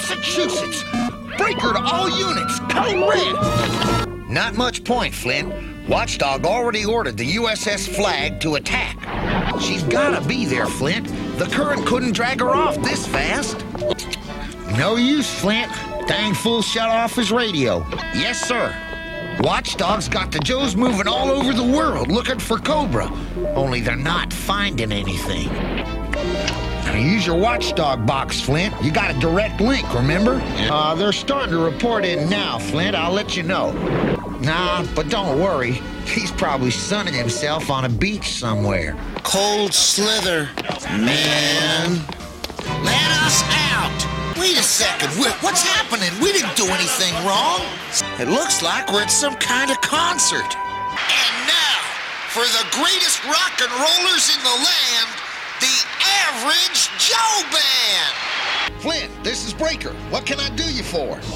Massachusetts. Breaker to all units. Code red. Not much point, Flint. Watchdog already ordered the USS Flag to attack. She's gotta be there, Flint. The current couldn't drag her off this fast. No use, Flint. Dang fool shut off his radio. Yes, sir. Watchdog's got the Joes moving all over the world looking for Cobra. Only they're not finding anything. Now use your Watchdog box, Flint. You got a direct link, remember? They're starting to report in now, Flint. I'll let you know. Nah, but don't worry. He's probably sunning himself on a beach somewhere. Cold slither, man. Let us out! Wait a second. What's happening? We didn't do anything wrong. It looks like we're at some kind of concert. And now, for the greatest rock and rollers in the land, the Average Joe Band. Flint, this is Breaker. What can I do you for?